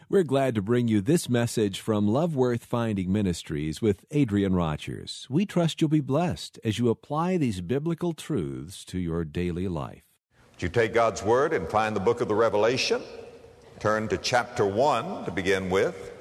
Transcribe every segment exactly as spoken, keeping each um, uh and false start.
We're glad to bring you this message from Love Worth Finding Ministries with Adrian Rogers. We trust you'll be blessed as you apply these biblical truths to your daily life. Would you take God's Word and find the book of the Revelation? Turn to chapter one to begin with.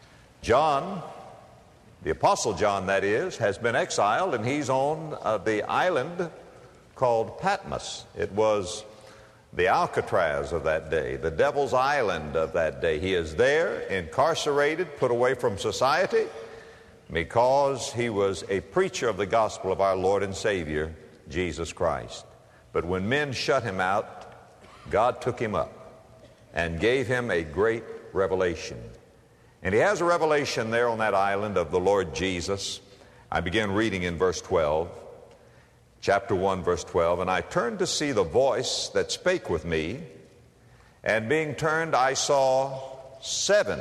John, the Apostle John that is, has been exiled, and he's on uh, the island called Patmos. It was the Alcatraz of that day, the devil's island of that day. He is there, incarcerated, put away from society, because he was a preacher of the gospel of our Lord and Savior, Jesus Christ. But when men shut him out, God took him up and gave him a great revelation. And he has a revelation there on that island of the Lord Jesus. I begin reading in verse twelve. Chapter one, verse twelve, and I turned to see the voice that spake with me, and being turned, I saw seven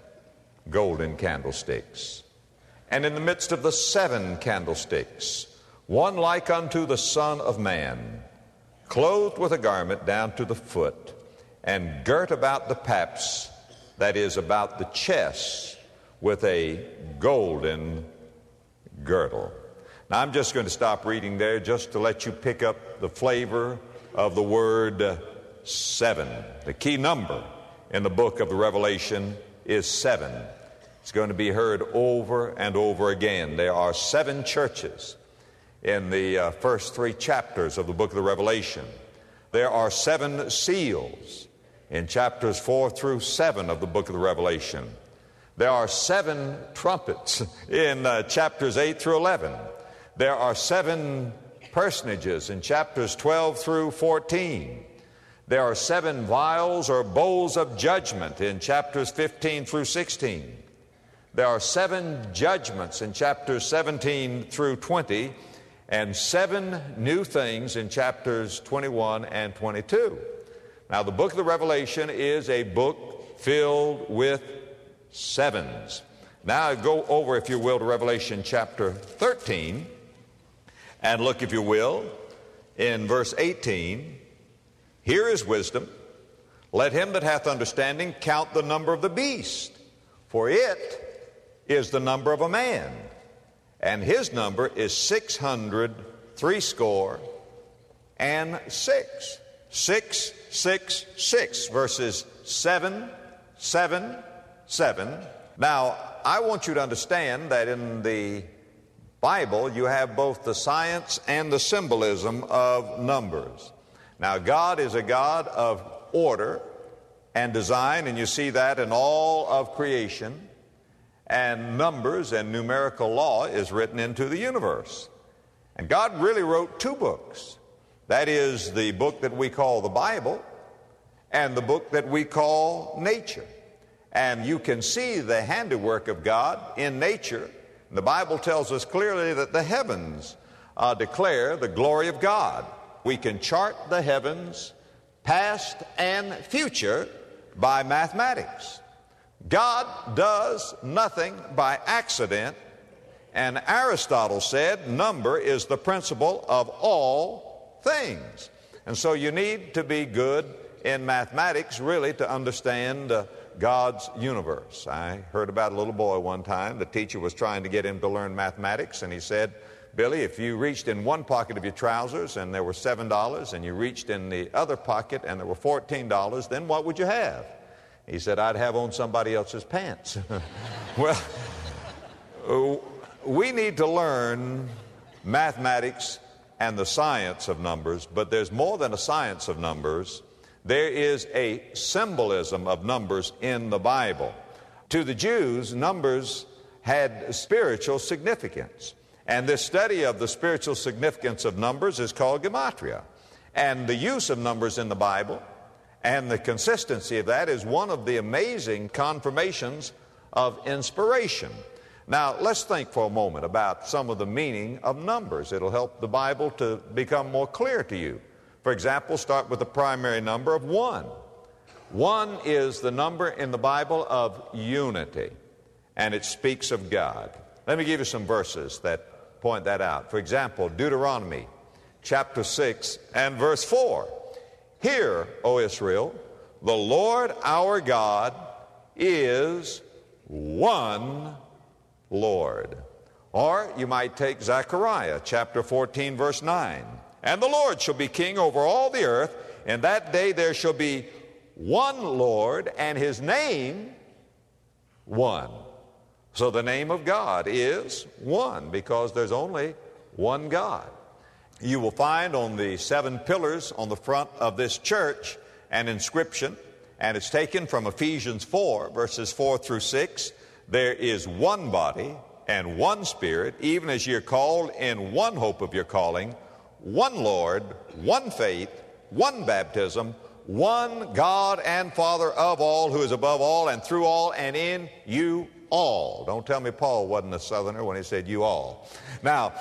golden candlesticks. And in the midst of the seven candlesticks, one like unto the Son of Man, clothed with a garment down to the foot, and girt about the paps, that is, about the chest, with a golden girdle. Now, I'm just going to stop reading there just to let you pick up the flavor of the word uh, seven. The key number in the book of the Revelation is seven. It's going to be heard over and over again. There are seven churches in the uh, first three chapters of the book of the Revelation. There are seven seals in chapters four through seven of the book of the Revelation. There are seven trumpets in uh, chapters eight through eleven. There are seven personages in chapters twelve through fourteen. There are seven vials or bowls of judgment in chapters fifteen through sixteen. There are seven judgments in chapters seventeen through twenty, and seven new things in chapters twenty-one and twenty-two. Now, the book of the Revelation is a book filled with sevens. Now, go over, if you will, to Revelation chapter thirteen. And look, if you will, in verse eighteen, here is wisdom. Let him that hath understanding count the number of the beast, for it is the number of a man, and his number is six hundred threescore and six. Six, six, six, verses seven, seven, seven. Now, I want you to understand that in the Bible, you have both the science and the symbolism of numbers. Now, God is a God of order and design, and you see that in all of creation. And numbers and numerical law is written into the universe. And God really wrote two books. That is the book that we call the Bible and the book that we call nature. And you can see the handiwork of God in nature. The Bible tells us clearly that the heavens uh, declare the glory of God. We can chart the heavens, past and future, by mathematics. God does nothing by accident, and Aristotle said number is the principle of all things. And so you need to be good in mathematics, really, to understand uh, God's universe. I heard about a little boy one time. The teacher was trying to get him to learn mathematics, and he said, Billy, if you reached in one pocket of your trousers and there were seven dollars, and you reached in the other pocket and there were fourteen dollars, then what would you have? He said, I'd have on somebody else's pants. Well, we need to learn mathematics and the science of numbers, but there's more than a science of numbers. There is a symbolism of numbers in the Bible. To the Jews, numbers had spiritual significance. And this study of the spiritual significance of numbers is called gematria. And the use of numbers in the Bible and the consistency of that is one of the amazing confirmations of inspiration. Now, let's think for a moment about some of the meaning of numbers. It'll help the Bible to become more clear to you. For example, start with the primary number of one. One is the number in the Bible of unity, and it speaks of God. Let me give you some verses that point that out. For example, Deuteronomy chapter six and verse four. Hear, O Israel, the Lord our God is one Lord. Or you might take Zechariah chapter fourteen, verse nine. And the Lord shall be king over all the earth. In that day there shall be one Lord, and his name one. So the name of God is one, because there's only one God. You will find on the seven pillars on the front of this church an inscription, and it's taken from Ephesians four, verses four through six. There is one body and one Spirit, even as you're called in one hope of your calling, one Lord, one faith, one baptism, one God and Father of all, who is above all and through all and in you all. Don't tell me Paul wasn't a Southerner when he said you all. Now,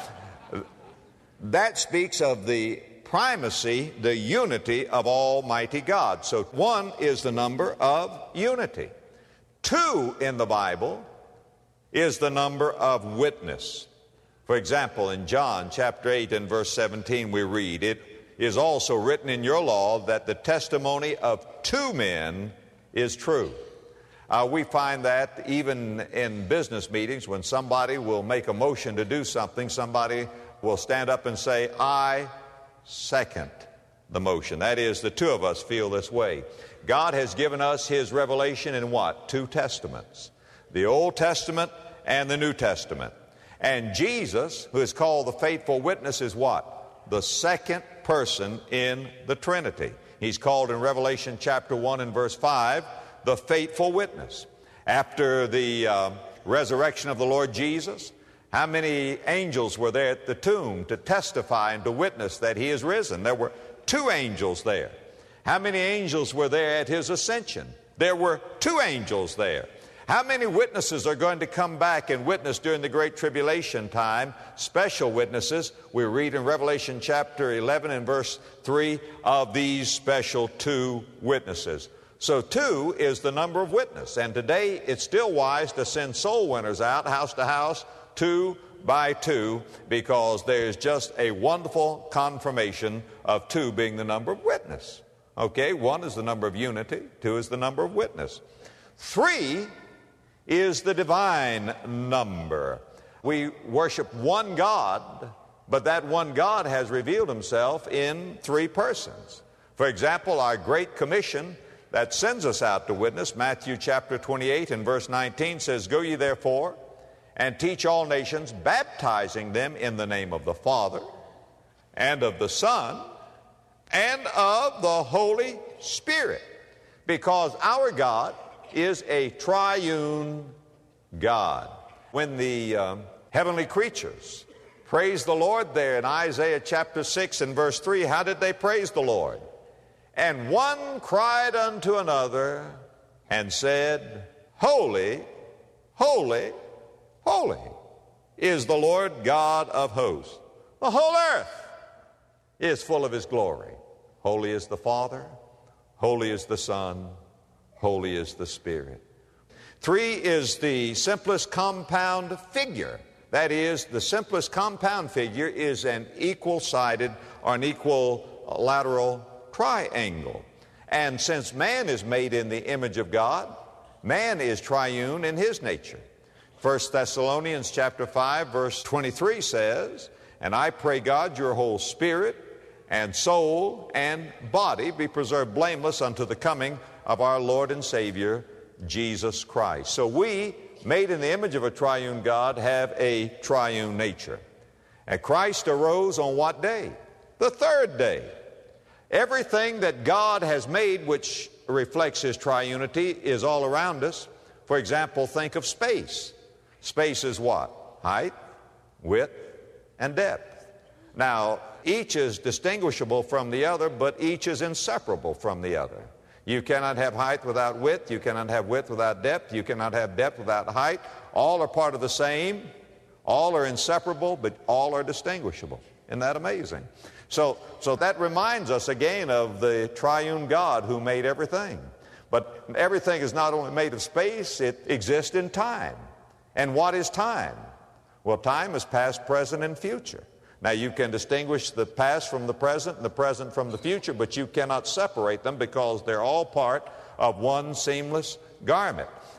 that speaks of the primacy, the unity of Almighty God. So one is the number of unity. Two in the Bible is the number of witness. For example, in John chapter eight and verse seventeen we read, "It is also written in your law that the testimony of two men is true." Uh, we find that even in business meetings, when somebody will make a motion to do something, somebody will stand up and say, "I second the motion." That is, the two of us feel this way. God has given us His revelation in what? Two testaments. The Old Testament and the New Testament. And Jesus, who is called the faithful witness, is what? The second person in the Trinity. He's called in Revelation chapter one and verse five, the faithful witness. After the uh, resurrection of the Lord Jesus, how many angels were there at the tomb to testify and to witness that He is risen? There were two angels there. How many angels were there at His ascension? There were two angels there. How many witnesses are going to come back and witness during the Great Tribulation time? Special witnesses. We read in Revelation chapter eleven and verse three of these special two witnesses. So two is the number of witness. And today it's still wise to send soul winners out house to house, two by two, because there's just a wonderful confirmation of two being the number of witness. Okay, one is the number of unity, two is the number of witness. Three is the divine number. We worship one God, but that one God has revealed Himself in three persons. For example, our Great Commission that sends us out to witness, Matthew chapter twenty-eight and verse nineteen says, "Go ye therefore and teach all nations, baptizing them in the name of the Father and of the Son and of the Holy Spirit," because our God is a triune God. When the um, heavenly creatures praised the Lord there in Isaiah chapter six and verse three, how did they praise the Lord? "And one cried unto another and said, Holy, holy, holy is the Lord God of hosts. The whole earth is full of His glory. Holy is the Father, holy is the Son, holy is the Spirit." Three is the simplest compound figure. That is, the simplest compound figure is an equal-sided or an equilateral triangle. And since man is made in the image of God, man is triune in his nature. First Thessalonians chapter five verse twenty-three says, "And I pray God your whole spirit and soul and body be preserved blameless unto the coming of our Lord and Savior, Jesus Christ." So we, made in the image of a triune God, have a triune nature. And Christ arose on what day? The third day. Everything that God has made which reflects His triunity is all around us. For example, think of space. Space is what? Height, width, and depth. Now, each is distinguishable from the other, but each is inseparable from the other. You cannot have height without width. You cannot have width without depth. You cannot have depth without height. All are part of the same. All are inseparable, but all are distinguishable. Isn't that amazing? So, so that reminds us again of the triune God who made everything. But everything is not only made of space, it exists in time. And what is time? Well, time is past, present, and future. Now, you can distinguish the past from the present and the present from the future, but you cannot separate them because they're all part of one seamless garment.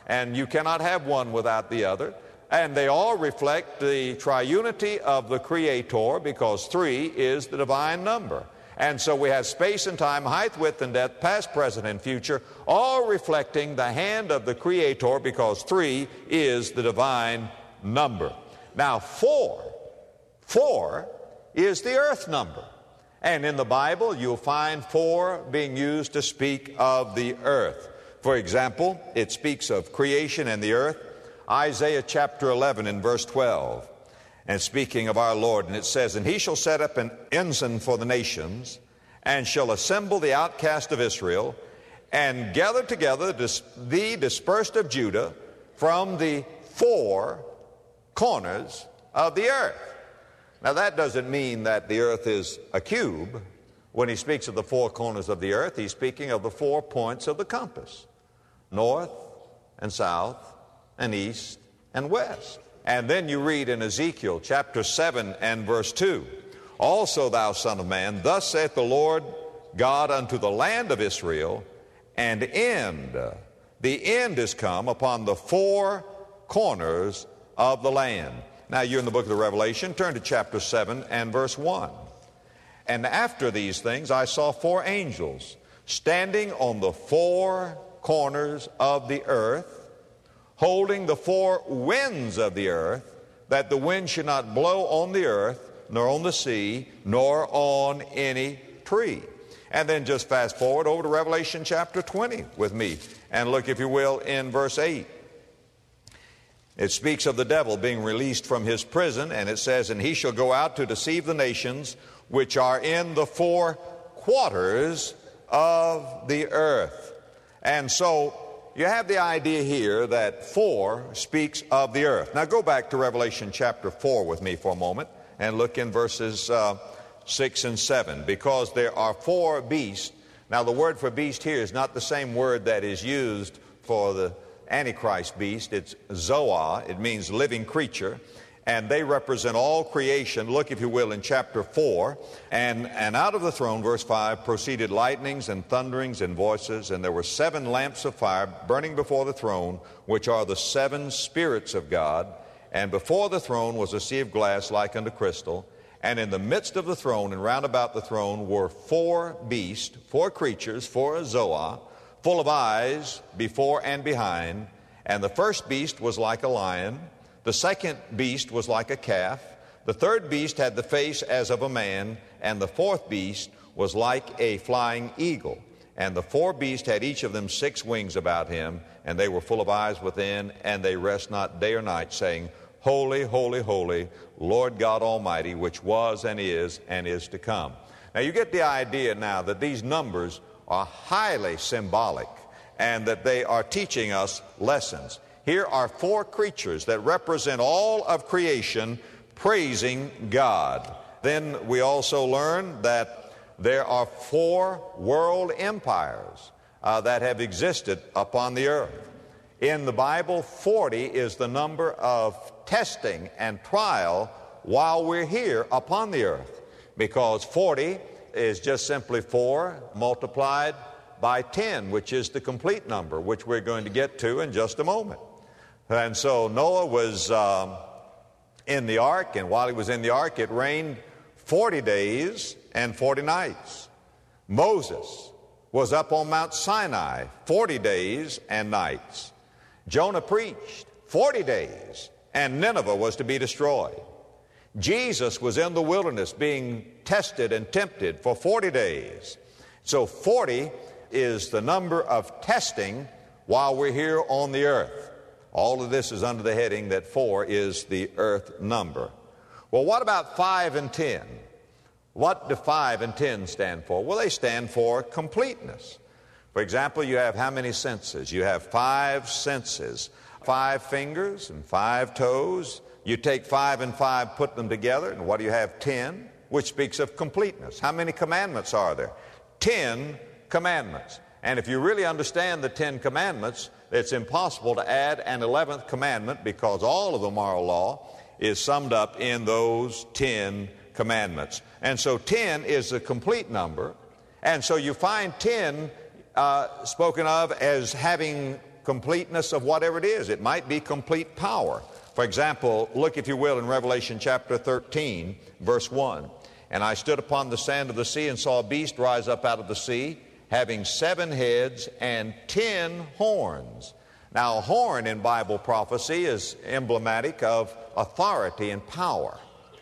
and you cannot have one without the other. And they all reflect the triunity of the Creator, because three is the divine number. And so we have space and time, height, width, and depth, past, present, and future, all reflecting the hand of the Creator, because three is the divine number. Now, four, four is the earth number. And in the Bible, you'll find four being used to speak of the earth. For example, it speaks of creation and the earth. Isaiah chapter eleven and verse twelve. And speaking of our Lord, and it says, "And he shall set up an ensign for the nations, and shall assemble the outcast of Israel, and gather together the dispersed of Judah from the four corners of the earth." Now that doesn't mean that the earth is a cube. When he speaks of the four corners of the earth, he's speaking of the four points of the compass: north and south and east and west. And then you read in Ezekiel chapter seven and verse two, "Also thou son of man, thus saith the Lord God unto the land of Israel, and end, the end is come upon the four corners of the land." Now you're in the book of the Revelation. Turn to chapter seven and verse one. "And after these things I saw four angels standing on the four corners of the earth, holding the four winds of the earth, that the wind should not blow on the earth, nor on the sea, nor on any tree." And then just fast forward over to Revelation chapter twenty with me, and look, if you will, in verse eight. It speaks of the devil being released from his prison, and it says, "And he shall go out to deceive the nations which are in the four quarters of the earth." And so you have the idea here that four speaks of the earth. Now go back to Revelation chapter four with me for a moment, and look in verses uh, six and seven, because there are four beasts. Now the word for beast here is not the same word that is used for the Antichrist beast. It's Zoa. It means living creature, and they represent all creation. Look, if you will, in chapter four. And, and out of the throne, verse five, proceeded lightnings and thunderings and voices, and there were seven lamps of fire burning before the throne, which are the seven spirits of God. And before the throne was a sea of glass like unto crystal. And in the midst of the throne and round about the throne were four beasts, four creatures, four Zoa, full of eyes before and behind. And the first beast was like a lion. The second beast was like a calf. The third beast had the face as of a man. And the fourth beast was like a flying eagle. And the four beasts had each of them six wings about him. And they were full of eyes within. And they rest not day or night, saying, Holy, holy, holy, Lord God Almighty, which was and is and is to come. Now you get the idea now that these numbers are highly symbolic, and that they are teaching us lessons. Here are four creatures that represent all of creation praising God. Then we also learn that there are four world empires uh, that have existed upon the earth. In the Bible, forty is the number of testing and trial while we're here upon the earth, because forty is just simply four multiplied by ten, which is the complete number, which we're going to get to in just a moment. And so Noah was um, in the ark, and while he was in the ark, it rained forty days and forty nights. Moses was up on Mount Sinai forty days and nights. Jonah preached forty days, and Nineveh was to be destroyed. Jesus was in the wilderness being tested and tempted for forty days. So forty is the number of testing while we're here on the earth. All of this is under the heading that four is the earth number. Well, what about five and ten? What do five and ten stand for? Well, they stand for completeness. For example, you have how many senses? You have five senses, five fingers and five toes. You take five and five, put them together, and what do you have? Ten, which speaks of completeness. How many commandments are there? Ten commandments. And if you really understand the Ten Commandments, it's impossible to add an eleventh commandment, because all of the moral law is summed up in those ten commandments. And so ten is a complete number. And so you find ten uh, spoken of as having completeness of whatever it is. It might be complete power. For example, look, if you will, in Revelation chapter thirteen, verse one. And I stood upon the sand of the sea and saw a beast rise up out of the sea, having seven heads and ten horns. Now, a horn in Bible prophecy is emblematic of authority and power.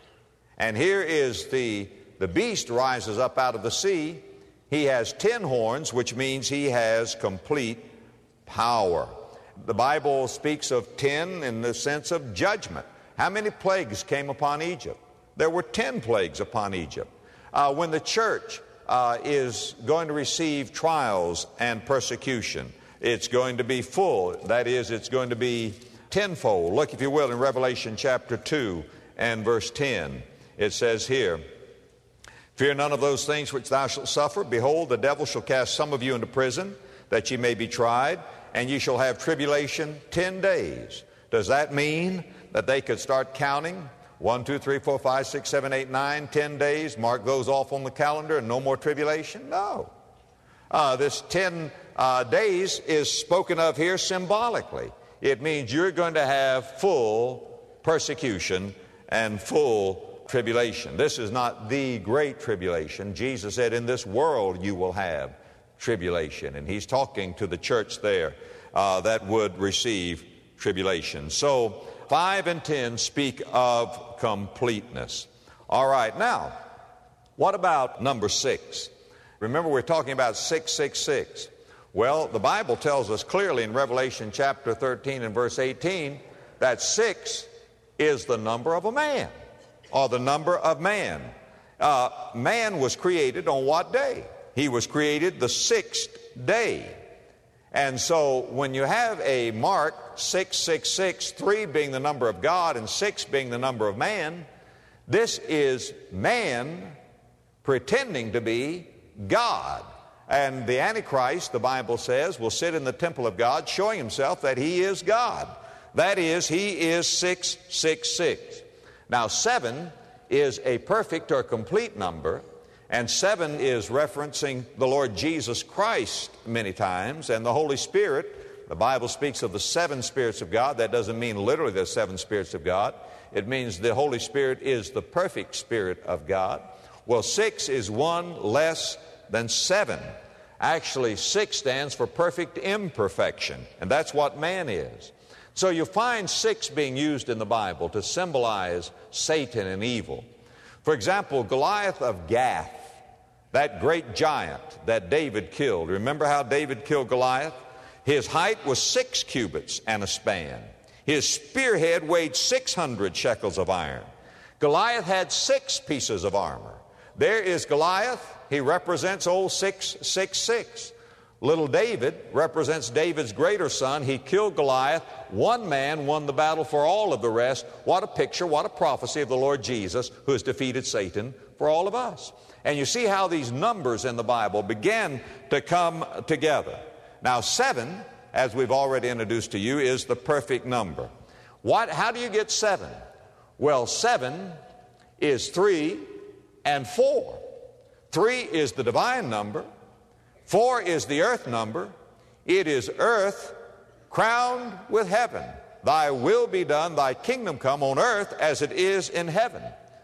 And here is the, the beast rises up out of the sea. He has ten horns, which means he has complete power. The Bible speaks of ten in the sense of judgment. How many plagues came upon Egypt? There were ten plagues upon Egypt. Uh, when the church uh, is going to receive trials and persecution, it's going to be full. That is, it's going to be tenfold. Look, if you will, in Revelation chapter two and verse ten. It says here, fear none of those things which thou shalt suffer. Behold, the devil shall cast some of you into prison, that ye may be tried, and ye shall have tribulation ten days. Does that mean that they could start counting? One, two, three, four, five, six, seven, eight, nine, ten days, mark those off on the calendar and no more tribulation? No. Uh, this ten uh, days is spoken of here symbolically. It means you're going to have full persecution and full tribulation. This is not the great tribulation. Jesus said, in this world you will have tribulation. And he's talking to the church there uh, that would receive tribulation. So five and ten speak of completeness. All right, now, what about number six? Remember, we're talking about six six six. Well, the Bible tells us clearly in Revelation chapter thirteen and verse eighteen that six is the number of a man, or the number of man. Uh, man was created on what day? He was created the sixth day. And so when you have a mark, six six six, three being the number of God and six being the number of man, this is man pretending to be God. And the Antichrist, the Bible says, will sit in the temple of God showing himself that he is God. That is, he is six six six. Now, seven is a perfect or complete number, and seven is referencing the Lord Jesus Christ many times, and the Holy Spirit. The Bible speaks of the seven spirits of God. That doesn't mean literally the seven spirits of God. It means the Holy Spirit is the perfect Spirit of God. Well, six is one less than seven. Actually, six stands for perfect imperfection, and that's what man is. So you find six being used in the Bible to symbolize Satan and evil. For example, Goliath of Gath, that great giant that David killed. Remember how David killed Goliath? His height was six cubits and a span. His spearhead weighed six hundred shekels of iron. Goliath had six pieces of armor. There is Goliath. He represents old six six six. Little David represents David's greater son. He killed Goliath. One man won the battle for all of the rest. What a picture, what a prophecy of the Lord Jesus, who has defeated Satan for all of us. And you see how these numbers in the Bible begin to come together. Now, seven, as we've already introduced to you, is the perfect number. What? How do you get seven? Well, seven is three and four. Three is the divine number. Four is the earth number. It is earth crowned with heaven. Thy will be done, thy kingdom come on earth as it is in heaven.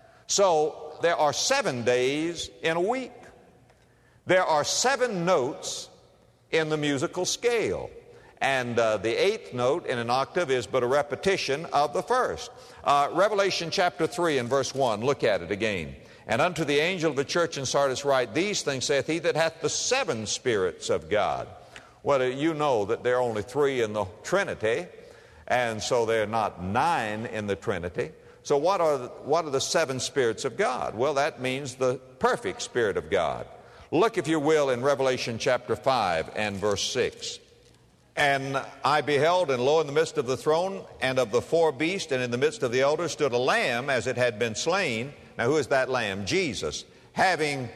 So there are seven days in a week. There are seven notes in the musical scale. And uh, the eighth note in an octave is but a repetition of the first. Uh, Revelation chapter three and verse one, look at it again. And unto the angel of the church in Sardis write, these things saith he that hath the seven spirits of God. Well, you know that there are only three in the Trinity, and so there are not nine in the Trinity. So what are, the, what are the seven spirits of God? Well, that means the perfect Spirit of God. Look, if you will, in Revelation chapter five and verse six. And I beheld, and lo, in the midst of the throne and of the four beasts, and in the midst of the elders stood a lamb as it had been slain. Now, who is that lamb? Jesus, having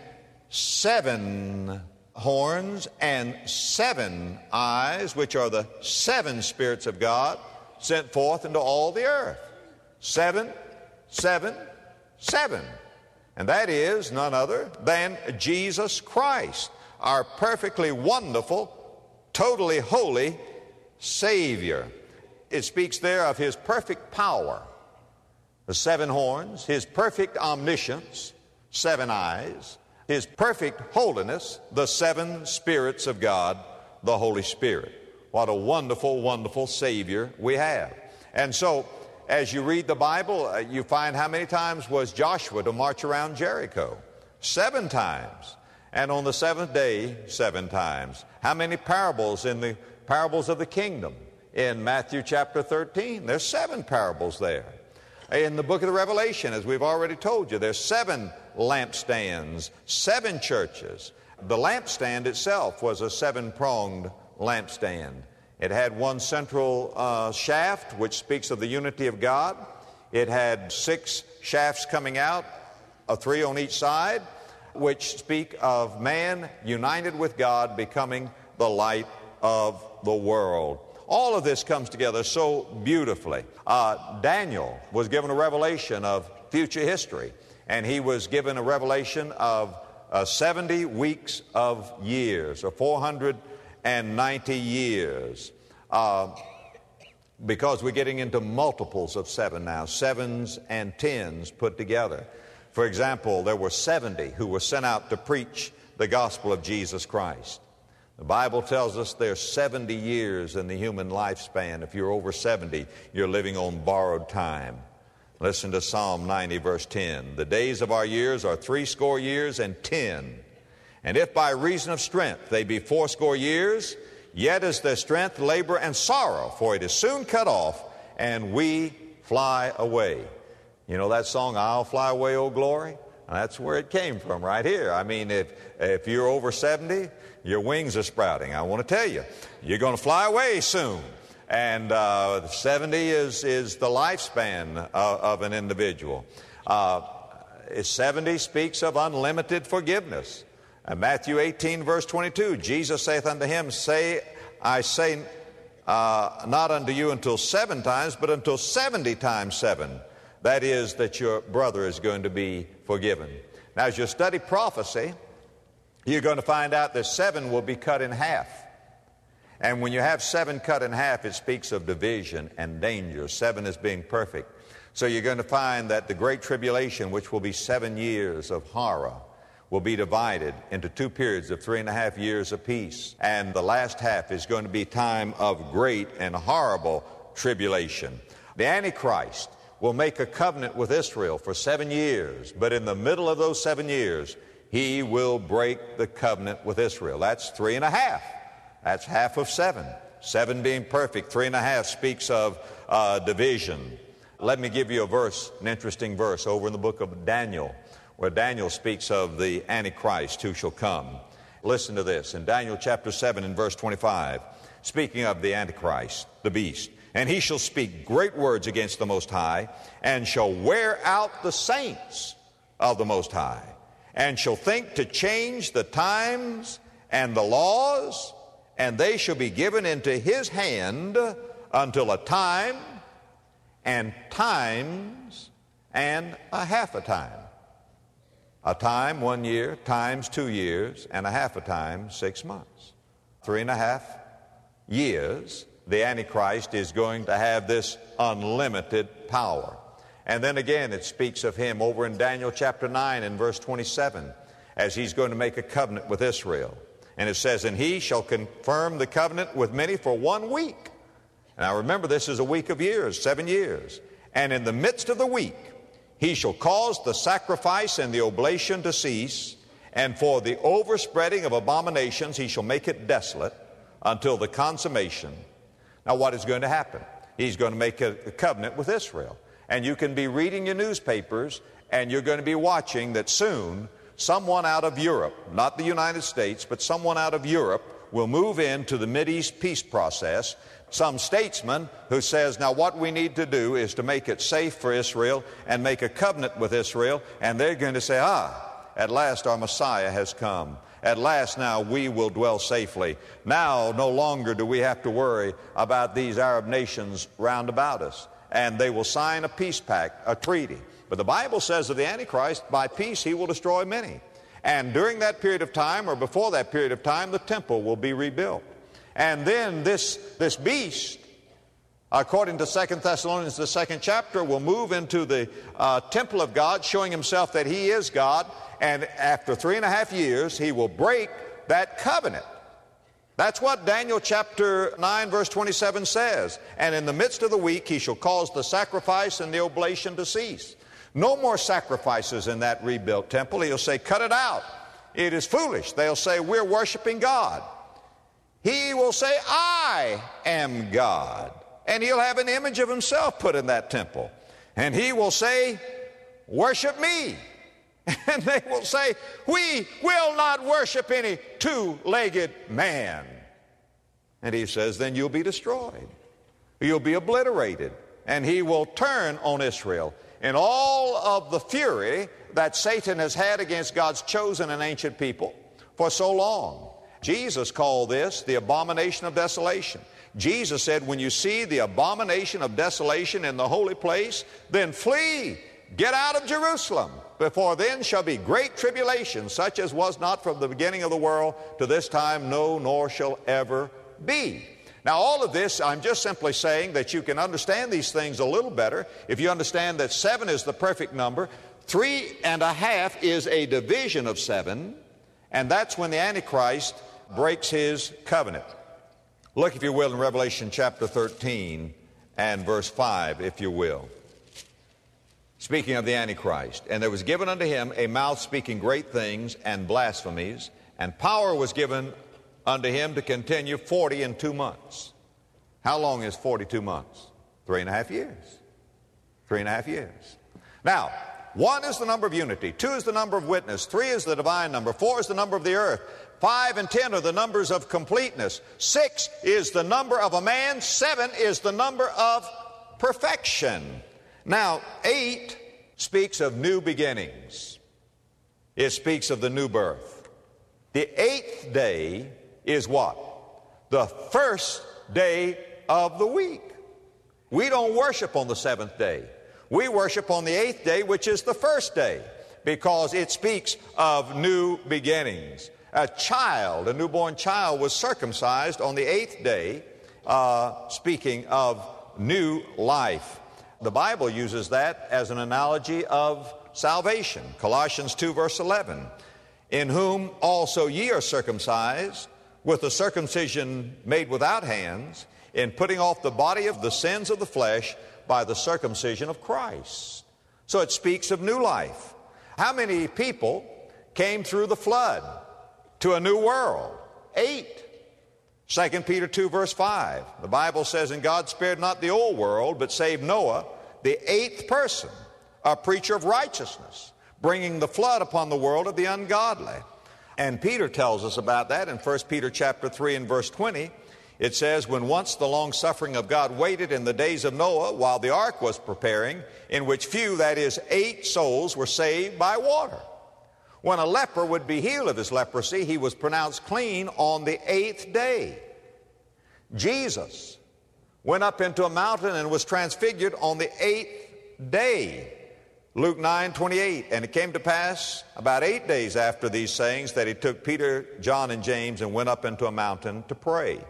seven horns and seven eyes, which are the seven spirits of God sent forth into all the earth. Seven, seven, seven. And that is none other than Jesus Christ, our perfectly wonderful, totally holy Savior. It speaks there of His perfect power, the seven horns, His perfect omniscience, seven eyes, His perfect holiness, the seven spirits of God, the Holy Spirit. What a wonderful, wonderful Savior we have. And so, as you read the Bible, uh, you find how many times was Joshua to march around Jericho? Seven times. And on the seventh day, seven times. How many parables in the parables of the kingdom? In Matthew chapter thirteen, there's seven parables there. In the book of the Revelation, as we've already told you, there's seven lampstands, seven churches. The lampstand itself was a seven-pronged lampstand. It had one central uh, shaft, which speaks of the unity of God. It had six shafts coming out, uh, three on each side, which speak of man united with God, becoming the light of the world. All of this comes together so beautifully. Uh, Daniel was given a revelation of future history, and he was given a revelation of uh, seventy weeks of years, or four hundred ninety years, uh, because we're getting into multiples of seven now, sevens and tens put together. For example, there were seventy who were sent out to preach the gospel of Jesus Christ. The Bible tells us there's seventy years in the human lifespan. If you're over seventy, you're living on borrowed time. Listen to Psalm ninety, verse ten. The days of our years are threescore years and ten. And if by reason of strength they be fourscore years, yet is their strength labor and sorrow, for it is soon cut off, and we fly away. You know that song, I'll Fly Away, O Glory? That's where it came from, right here. I mean, if, if you're over seventy, your wings are sprouting. I want to tell you, you're going to fly away soon. And uh, seventy is, is the lifespan uh, of an individual. Uh, seventy speaks of unlimited forgiveness. Uh, Matthew eighteen, verse twenty-two, Jesus saith unto him, Say, I say uh, not unto you until seven times, but until seventy times seven. That is, that your brother is going to be forgiven. Now, as you study prophecy, you're going to find out that seven will be cut in half. And when you have seven cut in half, it speaks of division and danger. Seven is being perfect. So you're going to find that the Great Tribulation, which will be seven years of horror, will be divided into two periods of three and a half years apiece. And the last half is going to be time of great and horrible tribulation. The Antichrist will make a covenant with Israel for seven years, but in the middle of those seven years, he will break the covenant with Israel. That's three and a half. That's half of seven. Seven being perfect, three and a half speaks of uh, division. Let me give you a verse, an interesting verse over in the book of Daniel, where Daniel speaks of the Antichrist who shall come. Listen to this in Daniel chapter seven and verse twenty-five, speaking of the Antichrist, the beast. And he shall speak great words against the Most High, and shall wear out the saints of the Most High, and shall think to change the times and the laws, and they shall be given into his hand until a time and times and a half a time. A time, one year, times two years, and a half a time, six months. Three and a half years, the Antichrist is going to have this unlimited power. And then again, it speaks of him over in Daniel chapter nine and verse twenty-seven, as he's going to make a covenant with Israel. And it says, and he shall confirm the covenant with many for one week. Now remember, this is a week of years, seven years. And in the midst of the week, he shall cause the sacrifice and the oblation to cease, and for the overspreading of abominations he shall make it desolate until the consummation. Now what is going to happen? He's going to make a, a covenant with Israel. And you can be reading your newspapers, and you're going to be watching that soon someone out of Europe, not the United States, but someone out of Europe will move into the Mideast peace process. Some statesman who says, now what we need to do is to make it safe for Israel and make a covenant with Israel, and they're going to say, ah, at last our Messiah has come. At last now we will dwell safely. Now no longer do we have to worry about these Arab nations round about us. And they will sign a peace pact, a treaty. But the Bible says of the Antichrist, by peace he will destroy many. And during that period of time, or before that period of time, the temple will be rebuilt. And then this, this beast, according to Second Thessalonians, the second chapter, will move into the uh, temple of God, showing himself that he is God. And after three and a half years, he will break that covenant. That's what Daniel chapter nine verse twenty-seven says. And in the midst of the week, he shall cause the sacrifice and the oblation to cease. No more sacrifices in that rebuilt temple. He'll say, cut it out. It is foolish. They'll say, we're worshiping God. He will say, I am God. And he'll have an image of himself put in that temple. And he will say, worship me. And they will say, we will not worship any two-legged man. And he says, then you'll be destroyed. You'll be obliterated. And he will turn on Israel in all of the fury that Satan has had against God's chosen and ancient people for so long. Jesus called this the abomination of desolation. Jesus said, when you see the abomination of desolation in the holy place, then flee, get out of Jerusalem. Before then shall be great tribulation, such as was not from the beginning of the world to this time, no, nor shall ever be. Now, all of this, I'm just simply saying that you can understand these things a little better if you understand that seven is the perfect number. Three and a half is a division of seven, and that's when the Antichrist breaks his covenant. Look, if you will, in Revelation chapter thirteen and verse five, if you will. Speaking of the Antichrist, and there was given unto him a mouth speaking great things and blasphemies, and power was given unto him to continue forty and two months. How long is forty-two months? Three and a half years. Three and a half years. Now, one is the number of unity, two is the number of witness, three is the divine number, four is the number of the earth, five and ten are the numbers of completeness, six is the number of a man, seven is the number of perfection. Now, eight speaks of new beginnings. It speaks of the new birth. The eighth day is what? The first day of the week. We don't worship on the seventh day. We worship on the eighth day, which is the first day, because it speaks of new beginnings. A child, a newborn child, was circumcised on the eighth day, uh, speaking of new life. The Bible uses that as an analogy of salvation. Colossians two verse eleven, in whom also ye are circumcised with the circumcision made without hands, in putting off the body of the sins of the flesh by the circumcision of Christ. So it speaks of new life. How many people came through the flood to a new world? Eight. Second Peter two verse five, the Bible says, and God spared not the old world, but saved Noah, the eighth person, a preacher of righteousness, bringing the flood upon the world of the ungodly. And Peter tells us about that in First Peter chapter three and verse twenty. It says, when once the long suffering of God waited in the days of Noah while the ark was preparing, in which few, that is, eight souls, were saved by water. When a leper would be healed of his leprosy, he was pronounced clean on the eighth day. Jesus went up into a mountain and was transfigured on the eighth day. Luke nine twenty-eight, and it came to pass about eight days after these sayings that he took Peter, John, and James and went up into a mountain to pray.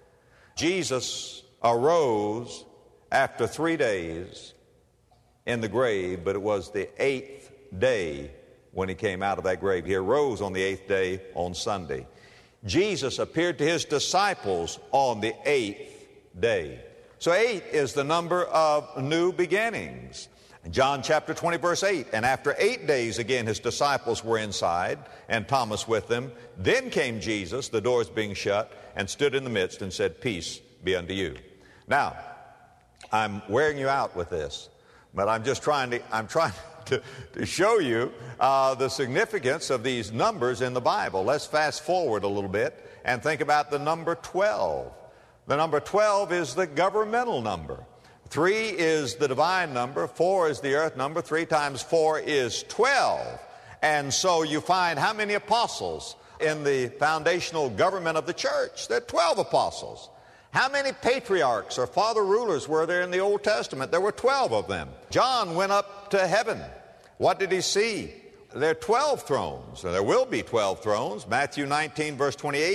Jesus arose after three days in the grave, but it was the eighth day when he came out of that grave. He arose on the eighth day on Sunday. Jesus appeared to his disciples on the eighth day. So eight is the number of new beginnings. John chapter twenty verse eight, and after eight days again his disciples were inside and Thomas with them. Then came Jesus, the doors being shut, and stood in the midst and said, peace be unto you. Now, I'm wearing you out with this, but I'm just trying to, I'm trying to, to show you uh, the significance of these numbers in the Bible. Let's fast forward a little bit and think about the number twelve. The number twelve is the governmental number. Three is the divine number. Four is the earth number. Three times four is twelve. And so you find how many apostles in the foundational government of the church? There are twelve apostles. How many patriarchs or father rulers were there in the Old Testament? There were twelve of them. John went up to heaven. What did he see? There are twelve thrones. There will be twelve thrones. Matthew nineteen verse twenty-eight.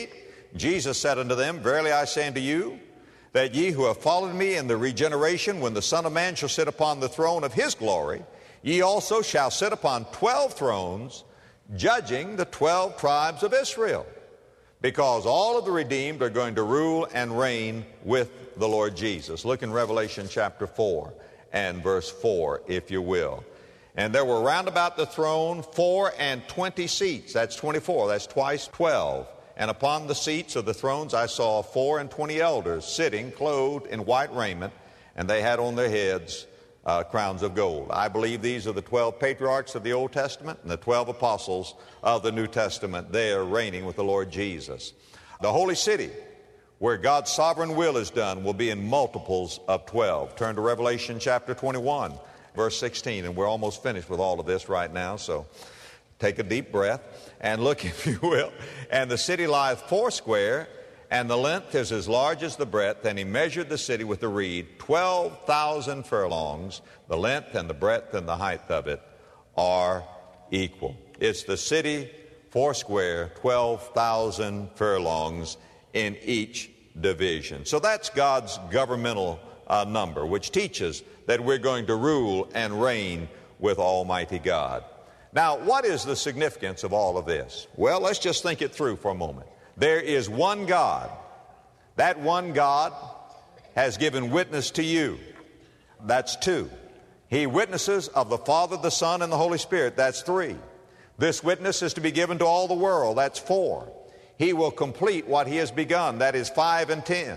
Jesus said unto them, Verily I say unto you, that ye who have followed me in the regeneration, when the Son of Man shall sit upon the throne of his glory, ye also shall sit upon twelve thrones, judging the twelve tribes of Israel. Because all of the redeemed are going to rule and reign with the Lord Jesus. Look in Revelation chapter four and verse four, if you will. And there were round about the throne four and twenty seats. That's twenty-four. That's twice twelve. And upon the seats of the thrones I saw four and twenty elders sitting, clothed in white raiment, and they had on their heads uh, crowns of gold. I believe these are the twelve patriarchs of the Old Testament and the twelve apostles of the New Testament. They are reigning with the Lord Jesus. The holy city, where God's sovereign will is done, will be in multiples of twelve. Turn to Revelation chapter twenty-one, verse sixteen, and we're almost finished with all of this right now, so take a deep breath and look, if you will. And the city lieth foursquare, and the length is as large as the breadth. And he measured the city with a reed, twelve thousand furlongs. The length and the breadth and the height of it are equal. It's the city foursquare, twelve thousand furlongs in each division. So that's God's governmental uh, number, which teaches that we're going to rule and reign with Almighty God. Now, what is the significance of all of this? Well, let's just think it through for a moment. There is one God. That one God has given witness to you. That's two. He witnesses of the Father, the Son, and the Holy Spirit. That's three. This witness is to be given to all the world. That's four. He will complete what he has begun. That is five and ten.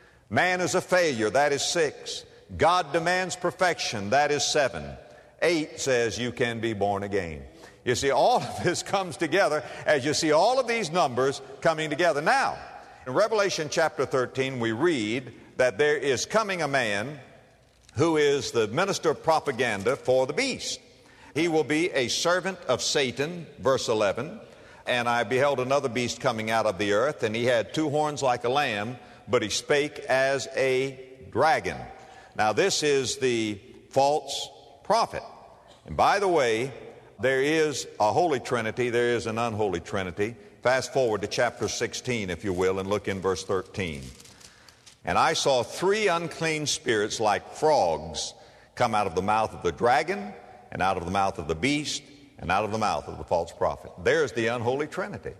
Man is a failure. That is six. God demands perfection. That is seven. Eight says you can be born again. You see, all of this comes together as you see all of these numbers coming together. Now, in Revelation chapter thirteen, we read that there is coming a man who is the minister of propaganda for the beast. He will be a servant of Satan, verse eleven. And I beheld another beast coming out of the earth, and he had two horns like a lamb, but he spake as a dragon. Now, this is the false prophet. And by the way, there is a holy trinity, there is an unholy trinity. Fast forward to chapter sixteen, if you will, and look in verse thirteen. And I saw three unclean spirits like frogs come out of the mouth of the dragon, and out of the mouth of the beast, and out of the mouth of the false prophet. There's the unholy trinity.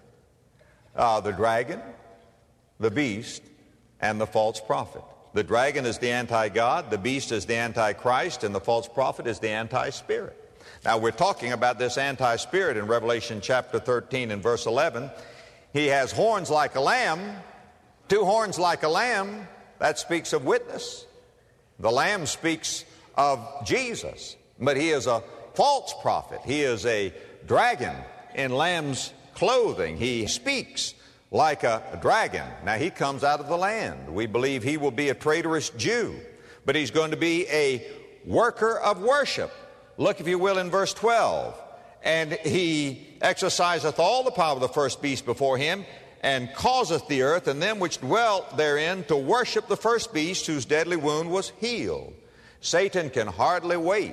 Uh, the dragon, the beast, and the false prophet. The dragon is the anti-God, the beast is the anti-Christ, and the false prophet is the anti-spirit. Now, we're talking about this anti-spirit in Revelation chapter thirteen and verse eleven. He has horns like a lamb, two horns like a lamb. That speaks of witness. The lamb speaks of Jesus, but he is a false prophet. He is a dragon in lamb's clothing. He speaks like a, a dragon. Now, he comes out of the land. We believe he will be a traitorous Jew, but he's going to be a worker of worship. Look, if you will, in verse twelve. And he exerciseth all the power of the first beast before him, and causeth the earth and them which dwell therein to worship the first beast, whose deadly wound was healed. Satan can hardly wait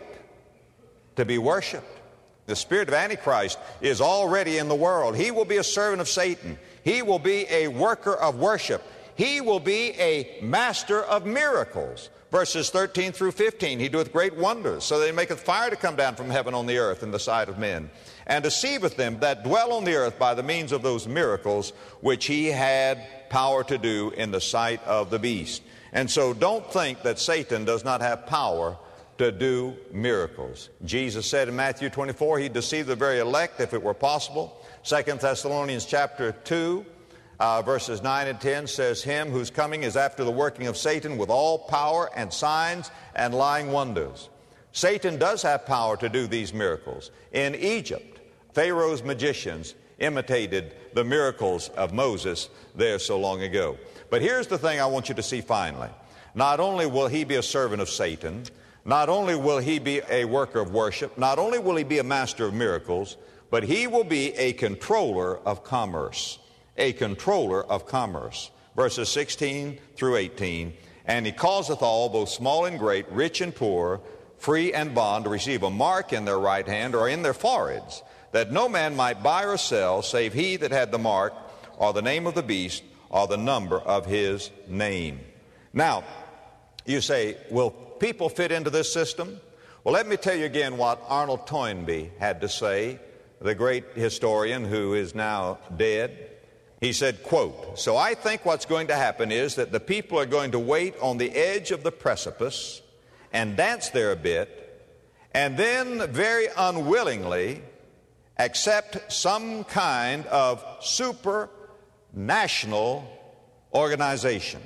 to be worshiped. The spirit of Antichrist is already in the world. He will be a servant of Satan. He will be a worker of worship. He will be a master of miracles. Verses thirteen through fifteen, he doeth great wonders, so that he maketh fire to come down from heaven on the earth in the sight of men, and deceiveth them that dwell on the earth by the means of those miracles which he had power to do in the sight of the beast. And so don't think that Satan does not have power to do miracles. Jesus said in Matthew twenty-four, he'd deceive the very elect if it were possible. Second Thessalonians chapter two, uh, verses nine and ten says, him whose coming is after the working of Satan with all power and signs and lying wonders. Satan does have power to do these miracles. In Egypt, Pharaoh's magicians imitated the miracles of Moses there so long ago. But here's the thing I want you to see finally. Not only will he be a servant of Satan, not only will he be a worker of worship, not only will he be a master of miracles, but he will be a controller of commerce. A controller of commerce. Verses sixteen through eighteen. And he causeth all, both small and great, rich and poor, free and bond, to receive a mark in their right hand or in their foreheads, that no man might buy or sell, save he that had the mark or the name of the beast are the number of his name. Now, you say, will people fit into this system? Well, let me tell you again what Arnold Toynbee had to say, the great historian who is now dead. He said, quote, "So I think what's going to happen is that the people are going to wait on the edge of the precipice and dance there a bit, and then very unwillingly accept some kind of super-national organization."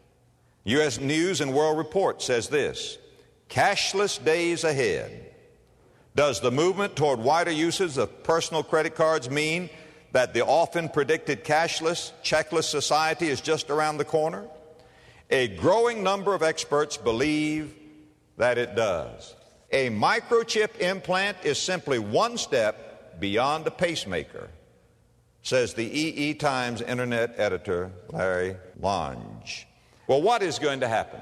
U S News and World Report says this: cashless days ahead. Does the movement toward wider uses of personal credit cards mean that the often predicted cashless, checkless society is just around the corner? A growing number of experts believe that it does. A microchip implant is simply one step beyond a pacemaker, says the E E Times Internet editor Larry Lange. Well, what is going to happen?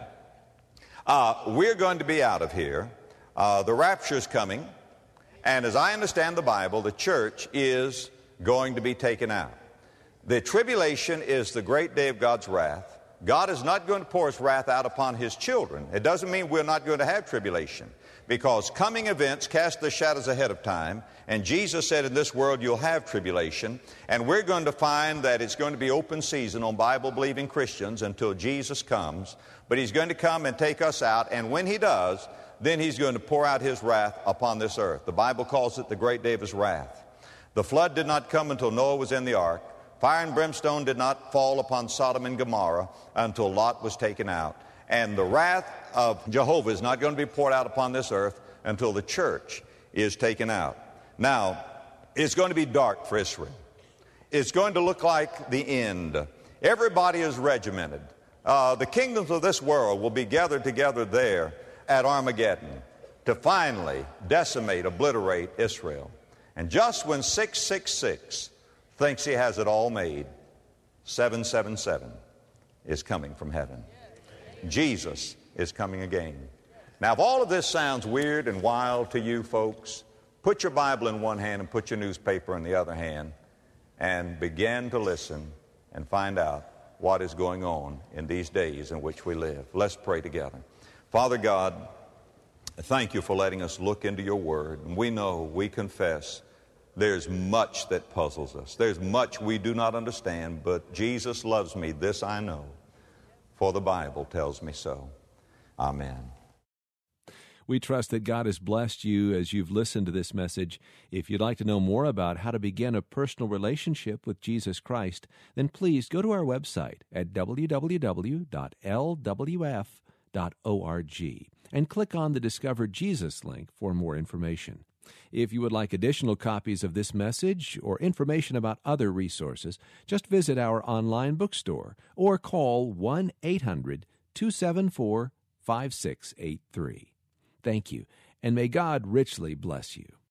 Uh, we're going to be out of here. Uh, the rapture is coming. And as I understand the Bible, the church is going to be taken out. The tribulation is the great day of God's wrath. God is not going to pour his wrath out upon his children. It doesn't mean we're not going to have tribulation, because coming events cast their shadows ahead of time, and Jesus said, in this world you'll have tribulation, and we're going to find that it's going to be open season on Bible-believing Christians until Jesus comes. But he's going to come and take us out, and when he does, then he's going to pour out his wrath upon this earth. The Bible calls it the great day of his wrath. The flood did not come until Noah was in the ark. Fire and brimstone did not fall upon Sodom and Gomorrah until Lot was taken out. And the wrath of Jehovah is not going to be poured out upon this earth until the church is taken out. Now, it's going to be dark for Israel. It's going to look like the end. Everybody is regimented. Uh, the kingdoms of this world will be gathered together there at Armageddon to finally decimate, obliterate Israel. And just when six six six thinks he has it all made, seven seven seven is coming from heaven. Jesus is coming again. Now, if all of this sounds weird and wild to you folks, put your Bible in one hand and put your newspaper in the other hand and begin to listen and find out what is going on in these days in which we live. Let's pray together. Father God, thank you for letting us look into your word. And we know, we confess, there's much that puzzles us. There's much we do not understand, but Jesus loves me, this I know, for the Bible tells me so. Amen. We trust that God has blessed you as you've listened to this message. If you'd like to know more about how to begin a personal relationship with Jesus Christ, then please go to our website at w w w dot l w f dot org and click on the Discover Jesus link for more information. If you would like additional copies of this message or information about other resources, just visit our online bookstore or call one eight hundred two seven four five six eight three. Thank you, and may God richly bless you.